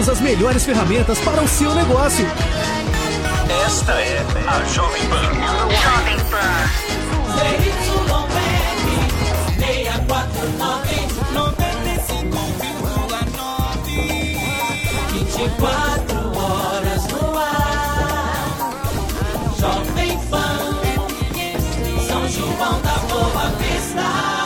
temos as melhores ferramentas para o seu negócio. Esta é a Jovem Pan. Jovem Pan. ZYP 649 24 horas no ar. Jovem Pan, São João da Boa Vista.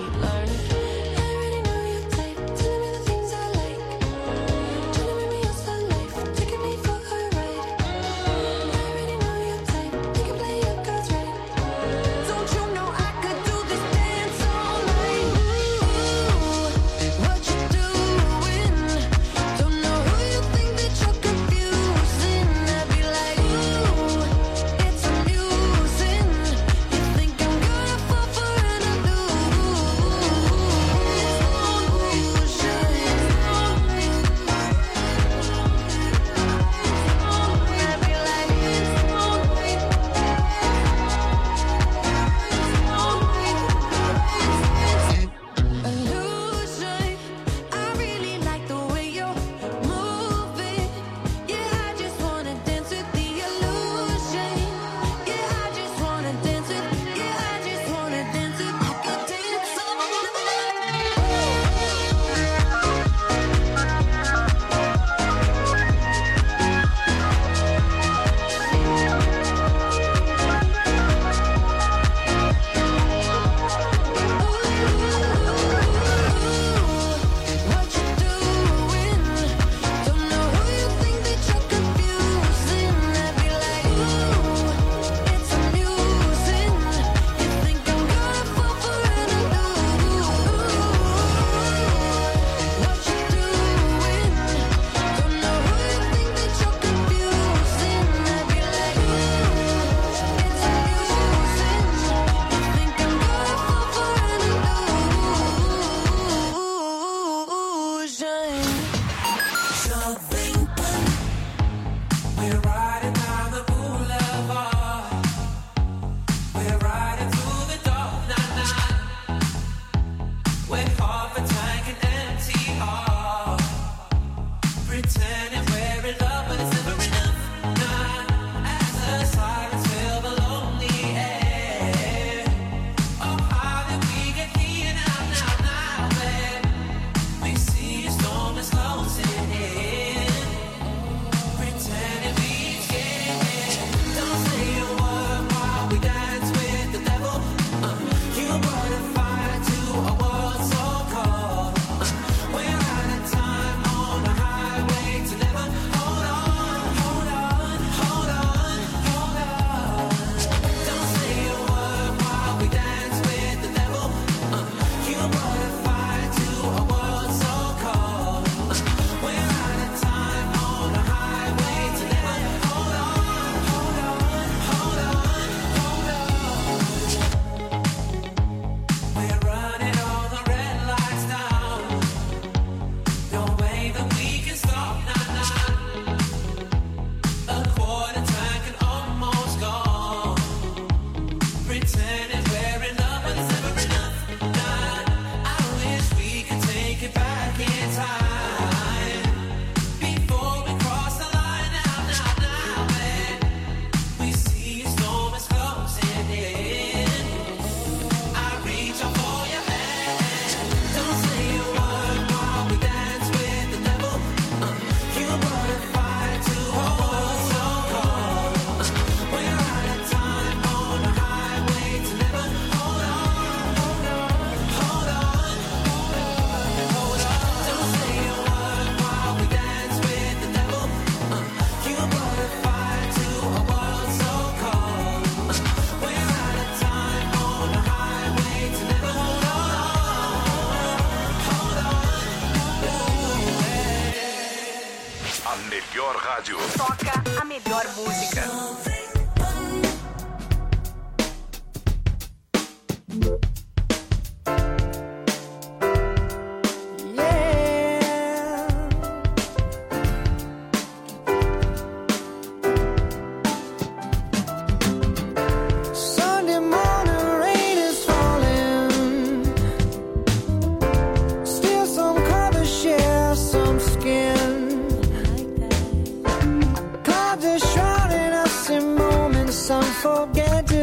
melhor rádio. Toca a melhor música.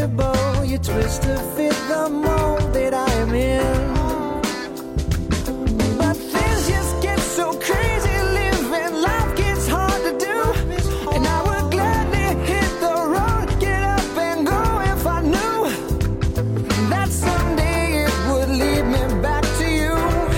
bow, you twist to fit the mold that I am in. But things just get so crazy, living life gets hard to do. And I would gladly hit the road, get up and go if I knew that someday it would lead me back to you.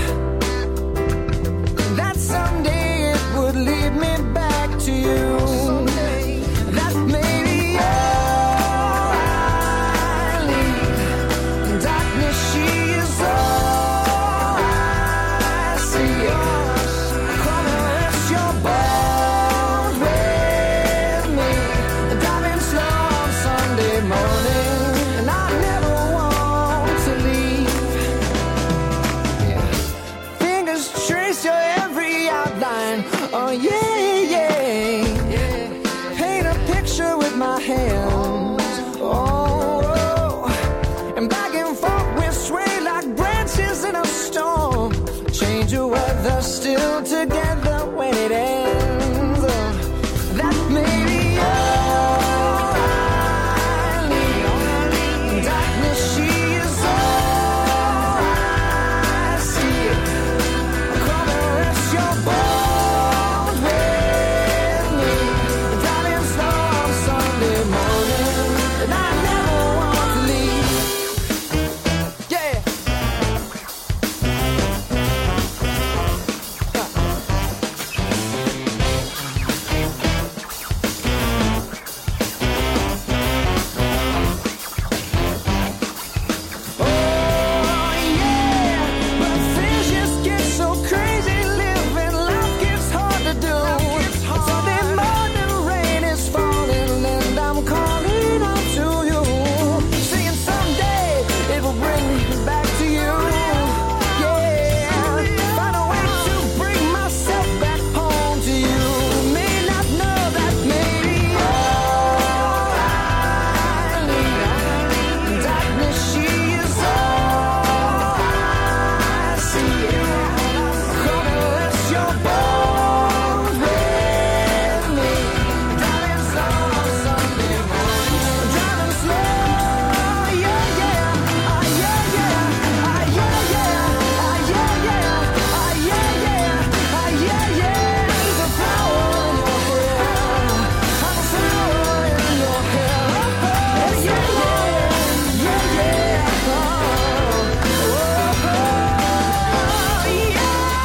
That someday it would lead me back to you. That maybe all I need. Darkness, she is all I see. Come and rest your bones with me. Driving slow on Sunday morning, and I never want to leave. Yeah. Fingers trace your every outline. Oh yeah, yeah. Paint a picture with my hands. Oh, and back and forth we sway like branches in a storm. Change your weather, still together when it ends. That may be all I need. Darkness, she is all I see. Come and rest your bones with me. Driving slow on Sunday morning, and I never want to leave. Yeah. Oh yeah, but things just get so crazy, living life gets hard to do. Sunday morning rain is falling, and I'm calling out to you, saying someday it will bring me back to you. Yeah, find a way to bring myself back home to you. May not know that maybe all I need. Darkness, she is all I see. Come and rest your bones with me. Driving slow on Sunday morning. Driving slow, yeah, yeah. Ah, yeah, yeah. Ah, yeah, yeah. Ah, yeah, yeah. Ah, yeah, yeah. Ah, yeah, yeah. There's a flower in your hair. I'm a flower in your hair. Oh, yeah, yeah. Yeah, yeah. Oh, oh, oh, yeah.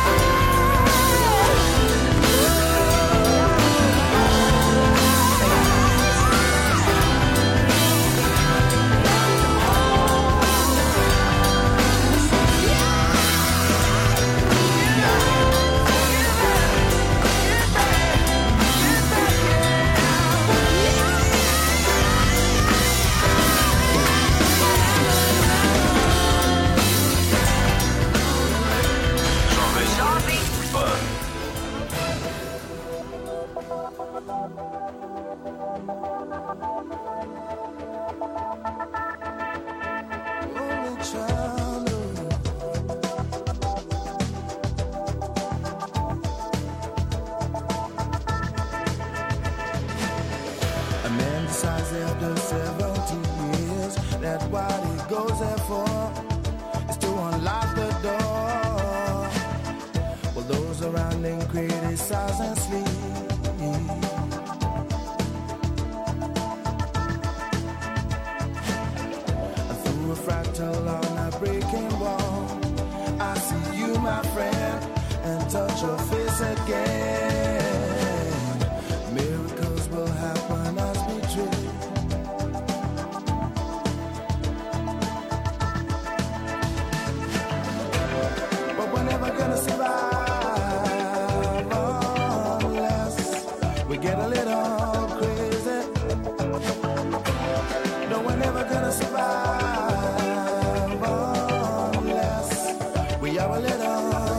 Jovem Pan. Only child. A man decides after 70 years that what he goes there for is to unlock the door. Well, those around him criticize and sleep. Through a fractal on a breaking wall, I see you, my friend, and touch your face again. Miracles will happen as we dream. But we're never gonna survive unless we get a little crazy. No, we're never gonna survive unless we are a little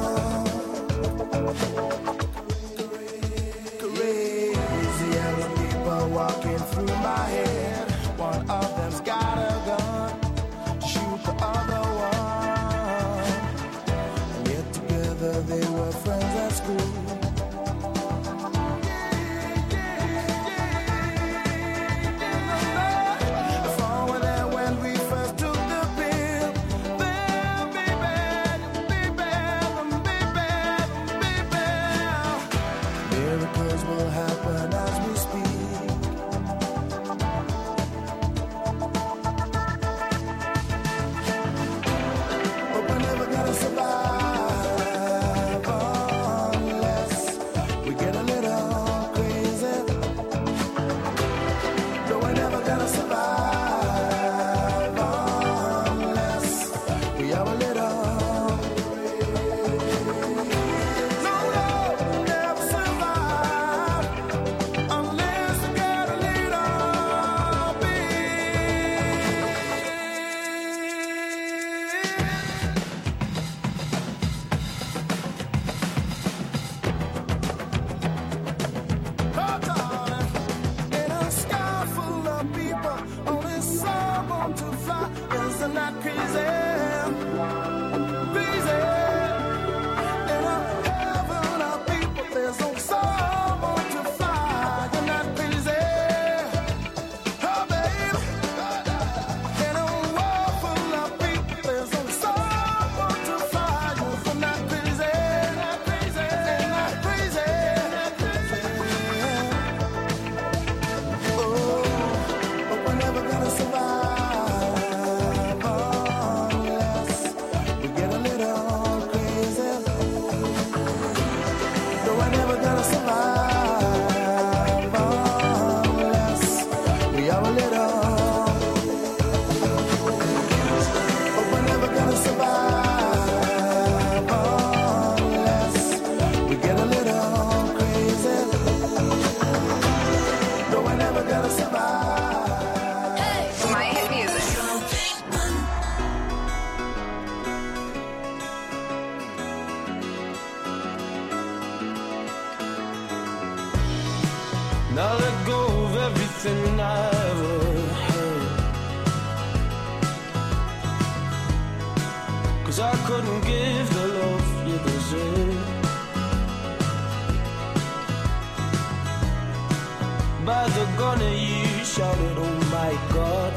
crazy. Yellow people walking through my head. One of them's got a gun to shoot the other one. And yet together they were friends at school. Four of them Now let go of everything I ever had, 'cause I couldn't give the love you deserve. By the gunner you shouted, oh my God.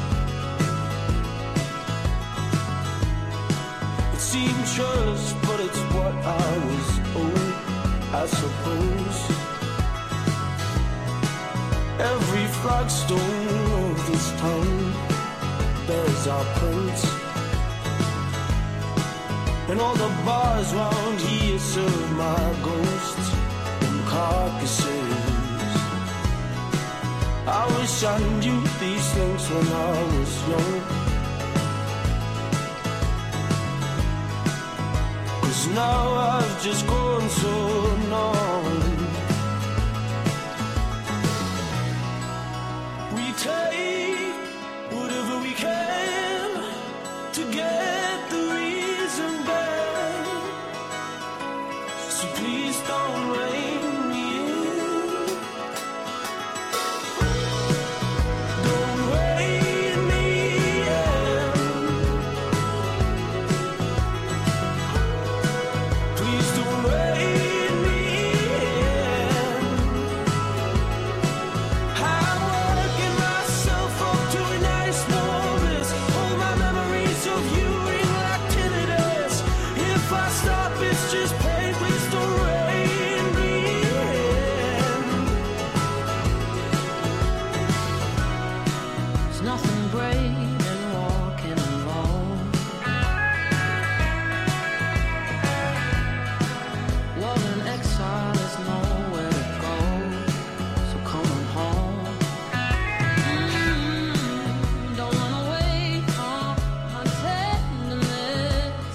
It seemed trust, but it's what I was owed, I suppose. Every flagstone of this town bears our prints, and all the bars round here serve my ghosts and carcasses. I wish I knew these things when I was young, 'cause now I've just grown so numb. We take whatever we can to get the reason back, so please don't rein me in. Don't rein me in. Please don't rein me in. I'm working myself up to a nice warmness. All my memories of you ring like tinnitus. If I stop, it's just pain. Please don't rein me in. There's nothing brave in walking alone. Love and exile is nowhere to go, so come on home. Don't run away from my tenderness.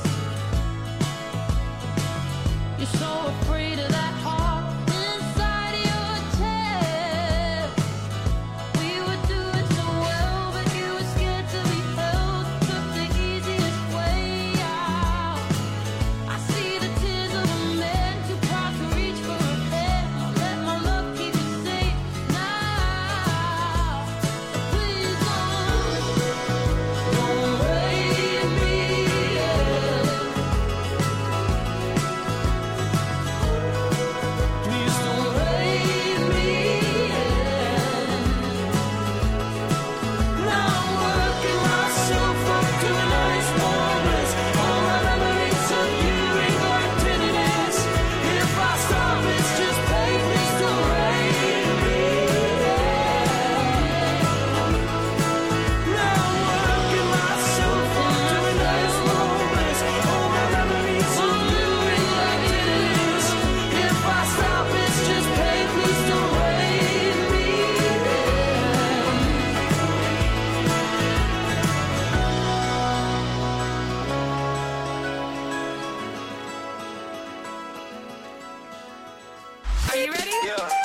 You're so afraid of that heart inside your chest. We were doing so well, but you were scared to be held. Took the easiest way out. I see the tears of a man too proud to reach for a hand. Let my love keep you safe now. Please don't rein me in. Please don't rein me in. Now I'm working myself up to a nice warmness. All my memories of you ring like tinnitus. If I stop, it's just pain. Please don't rein me in. Now I'm working myself up to a nice warmness. All my memories of you ring like tinnitus. If I stop, it's just pain. Please don't rein me in. Are you ready?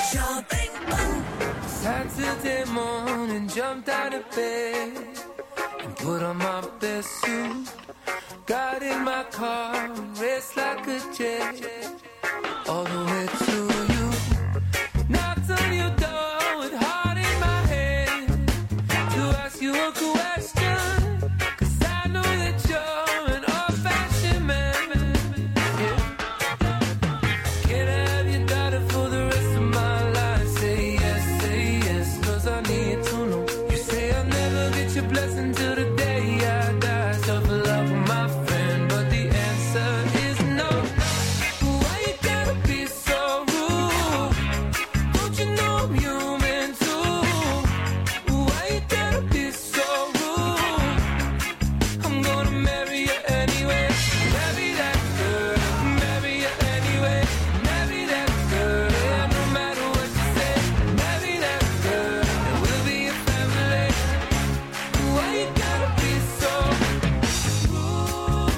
Saturday morning, jumped out of bed and put on my best suit. Got in my car, raced like a jet, all the way to you. Knocked on your door with heart in my head to ask you a question, 'cause I know that you're an old-fashioned man. Yeah. Can I have your daughter for the rest of my life? Say yes, 'cause I need to know. You say I'll never get your blessing till the day I die. Tough love with my friend, but the answer is no. Why you gotta be so rude? Don't you know I'm human too? Why you gotta be so rude? I'm gonna marry you anyway. Marry that girl, marry you anyway. Marry that girl, yeah, no matter what you say. Marry that girl, and we'll be a family. Why you gotta be so rude?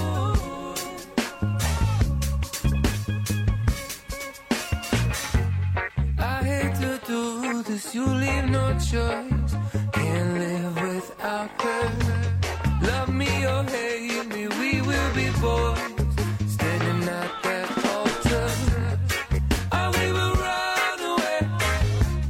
I hate to do this, you leave no choice. Can't live without her. Love me or hate me, we will be boys. Standing at that altar. Oh, we will run away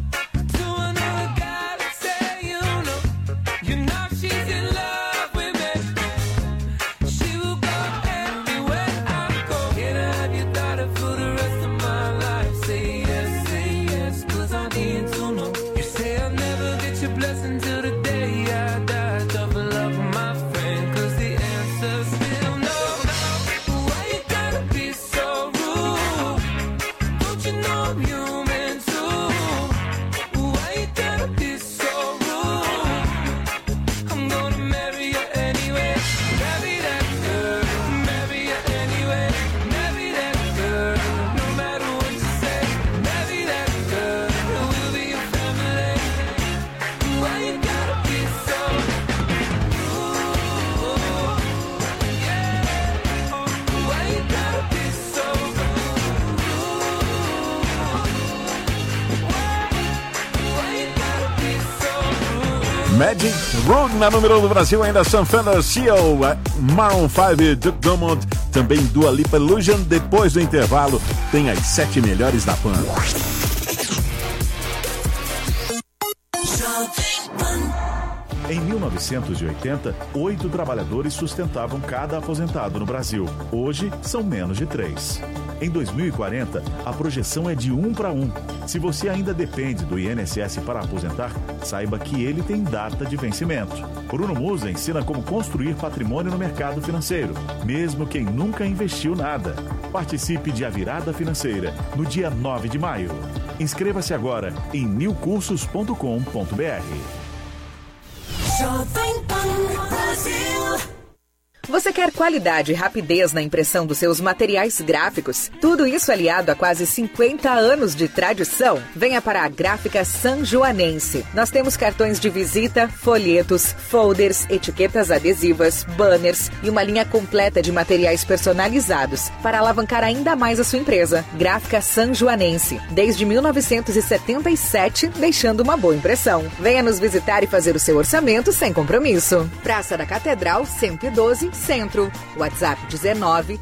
Magic Road na número 1 do Brasil, ainda Sun Thunder Seal, Maroon 5 e Duke Dumont, também Dua Lipa Illusion. Depois do intervalo tem as 7 melhores da Pan. Em 1980, 8 trabalhadores sustentavam cada aposentado no Brasil. Hoje, são menos de 3. Em 2040, a projeção é de 1 para 1. Se você ainda depende do INSS para aposentar, saiba que ele tem data de vencimento. Bruno Musa ensina como construir patrimônio no mercado financeiro, mesmo quem nunca investiu nada. Participe de A Virada Financeira, no dia 9 de maio. Inscreva-se agora em newcursos.com.br. Você quer qualidade e rapidez na impressão dos seus materiais gráficos? Tudo isso aliado a quase 50 anos de tradição? Venha para a Gráfica Sanjoanense. Nós temos cartões de visita, folhetos, folders, etiquetas adesivas, banners e uma linha completa de materiais personalizados para alavancar ainda mais a sua empresa. Gráfica Sanjoanense, desde 1977, deixando uma boa impressão. Venha nos visitar e fazer o seu orçamento sem compromisso. Praça da Catedral, 112, Centro. WhatsApp 19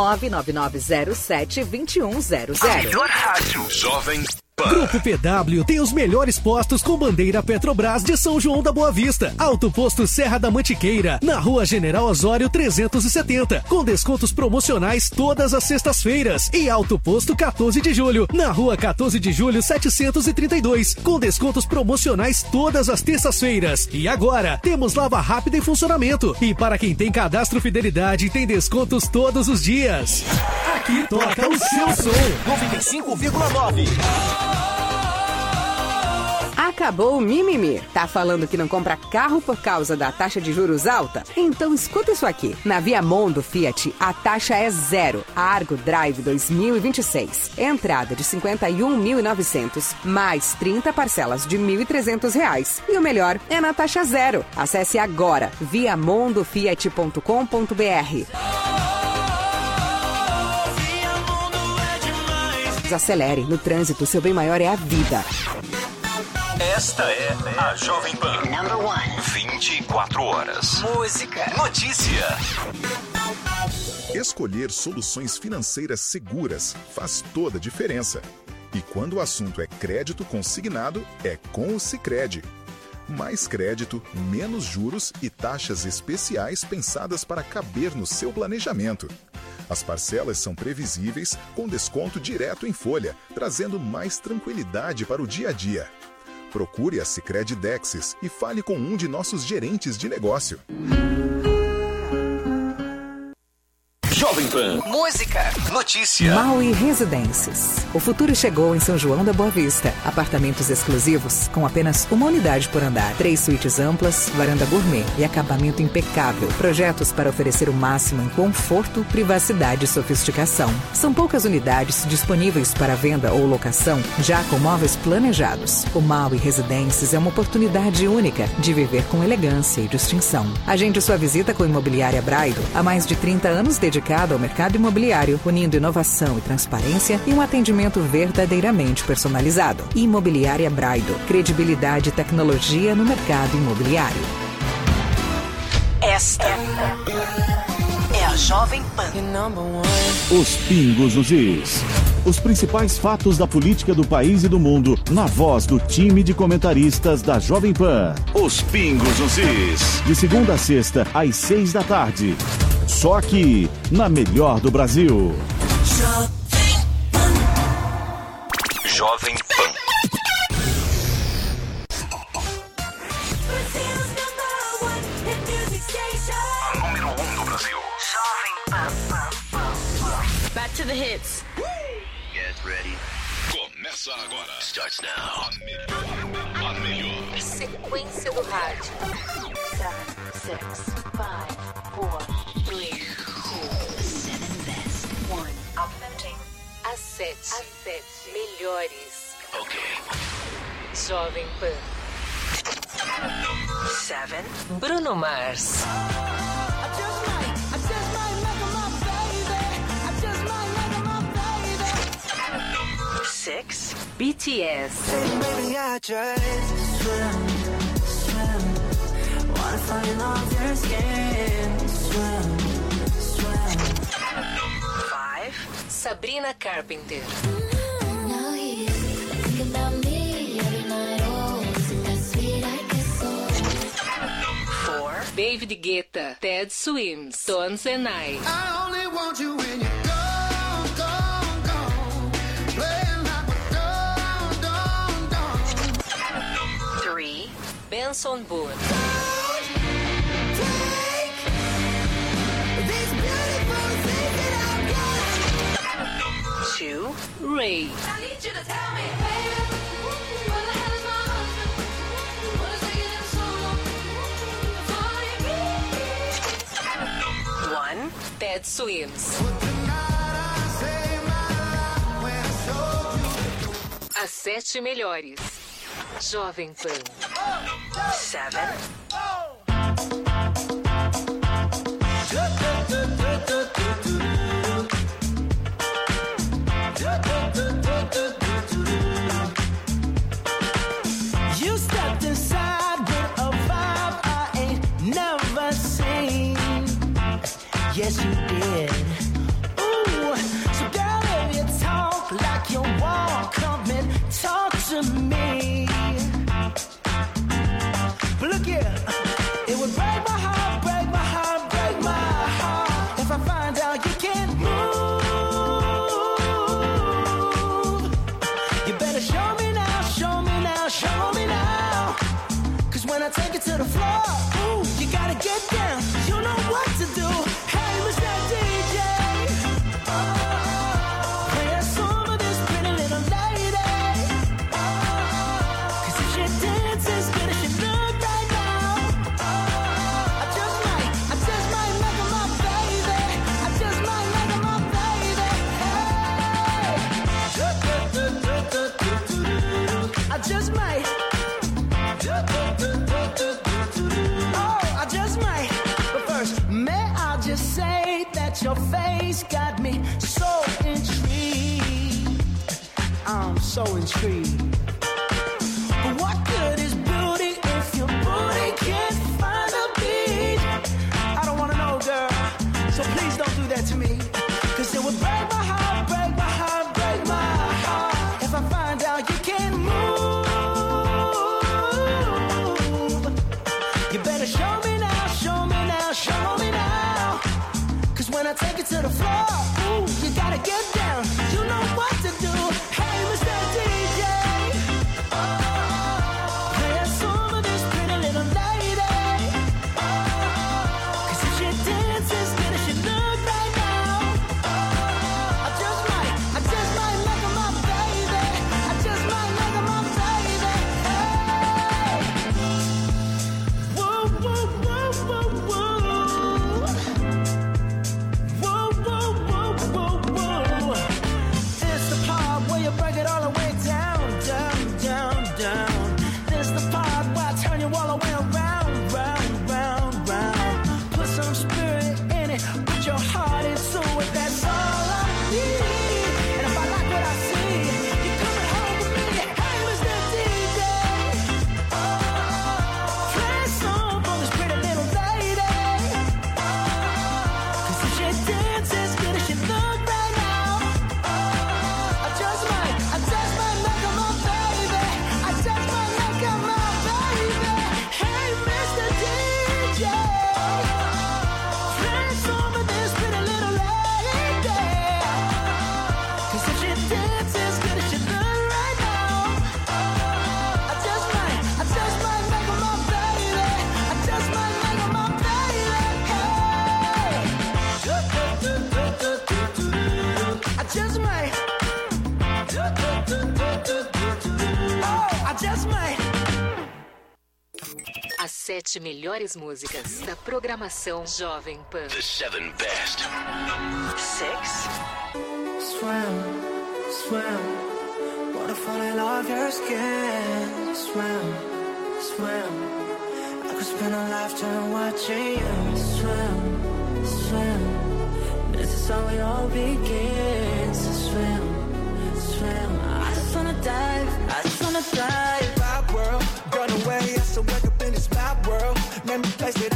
99907 2100. A melhor rádio. Jovem Grupo PW tem os melhores postos com bandeira Petrobras de São João da Boa Vista. Alto Posto Serra da Mantiqueira, na Rua General Osório 370, com descontos promocionais todas as sextas-feiras. E Alto Posto 14 de Julho, na Rua 14 de Julho 732, com descontos promocionais todas as terças-feiras. E agora, temos lava rápida em funcionamento. E para quem tem cadastro Fidelidade, tem descontos todos os dias. Aqui toca o seu som. 95,9. Acabou o mimimi. Tá falando que não compra carro por causa da taxa de juros alta? Então escuta isso aqui. Na Viamondo Fiat, a taxa é zero. Argo Drive 2026. Entrada de R$ 51.900, mais 30 parcelas de R$ 1.300. E o melhor é na taxa zero. Acesse agora viamondofiat.com.br. Acelere. No trânsito, seu bem maior é a vida. Esta é a Jovem Pan. Number 1. 24 horas. Música. Notícia. Escolher soluções financeiras seguras faz toda a diferença. E quando o assunto é crédito consignado, é com o Sicredi. Mais crédito, menos juros e taxas especiais pensadas para caber no seu planejamento. As parcelas são previsíveis, com desconto direto em folha, trazendo mais tranquilidade para o dia a dia. Procure a Sicredi Dexis e fale com um de nossos gerentes de negócio. Jovem Pan. Música. Notícia. Maui Residências. O futuro chegou em São João da Boa Vista. Apartamentos exclusivos com apenas uma unidade por andar. 3 suítes amplas, varanda gourmet e acabamento impecável. Projetos para oferecer o máximo em conforto, privacidade e sofisticação. São poucas unidades disponíveis para venda ou locação, já com móveis planejados. O Maui Residências é uma oportunidade única de viver com elegância e distinção. Agende sua visita com a Imobiliária Braido. Há mais de 30 anos dedicada ao mercado imobiliário, unindo inovação e transparência e um atendimento verdadeiramente personalizado. Imobiliária Braido. Credibilidade e tecnologia no mercado imobiliário. Esta é a Jovem Pan. Os pingos nos is. Os principais fatos da política do país e do mundo, na voz do time de comentaristas da Jovem Pan. Os pingos nos is. De segunda a sexta, às 6 da tarde. Só aqui, na melhor do Brasil. Jovem Pan. A número 1 do Brasil. Jovem Pan. Back to the hits. Get ready. Começa agora. Starts now. A melhor. Sequência do rádio. 7, 6, 5, 4, 3, 2, 7 best. 1. Uploading. As 7 melhores. Ok. Jovem Pan. 7. Bruno Mars. 6. BTS. Maybe I just swim falling off your skin. Swim, swim. 5. Sabrina Carpenter. Now he's thinking about me every night. Oh, isn't that sweet? I guess so. 4. David Guetta, Ted Swims, Tones and I. I only want you when you're gone, gone, gone. Playing like we're done, done, done. 3. Benson Boone. Take these beautiful things that I've got. 2. Ray. I need you to tell me, baby, where the hell is my husband? What is taking him so long? 1. Ted Swims. As 7 melhores. Jovem Pan. 7. You stepped inside with a vibe I ain't never seen. Yes, you did. Ooh, so girl, if you talk like you walk, come and talk to me. But look here, it would break my heart, break my heart, break my heart if I find out you can't move. You better show me now, show me now, show me now. Cause when I take it to the floor, ooh, you gotta get down. You know what to do. Hey, Mr. DJ, play a song for this pretty little lady. Cause if she dances as good as she look right now, I just might make her my baby. I just might make her my baby. Hey, I just might. Oh, I just might. But first, may I just say that your face got me so intrigued. I'm so intrigued. But what good is beauty if your booty can't find a beat? I don't wanna know, girl. So please don't do that to me. Cause it would break my heart, break my heart, break my heart if I find out you can't move. You better show me now, show me now, show me now. Cause when I take it to the floor, ooh, you gotta get down. You know what to do. Hey, Mr. DJ, play a song for this pretty little lady. Cause if she dances as good as she look right now, I just might make her my baby. I just might make her my baby. Hey. Whoa, whoa, whoa, whoa, whoa. Whoa, whoa, whoa, whoa, whoa. It's the part where you break it all the way down, down, down, down. This the part where I turn you all the way around, round, round, round. Put some spirit in it, put your heart into it. That's all I need. And if I like what I see, you're coming home with me. Hey, Mr. DJ, play a song for this pretty little lady. Cause if she dances as good as she look right now, I just might make her my baby. I just might make her my baby. Hey, Mr. DJ, play a song for this pretty little lady. Cause if she dances as good as she look right now, I just might make her my baby. I just might make her my baby. Hey, I just might. Oh, I just might. As 7 melhores músicas da programação Jovem Pan. The 7 best. 6. Swim, swim. Wanna fall in love your skin. Swim, swim. I could spend a lifetime watching you. Swim, swim. This is how it all begins. Swim, swim. I just wanna dive. I just wanna dive. My world, run away, I still wake up in this mad world. Let me place it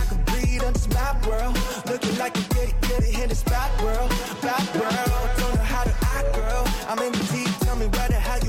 rap world. Looking like you get it in this bad world. Bad world, don't know how to act, girl. I'm in the deep, tell me where the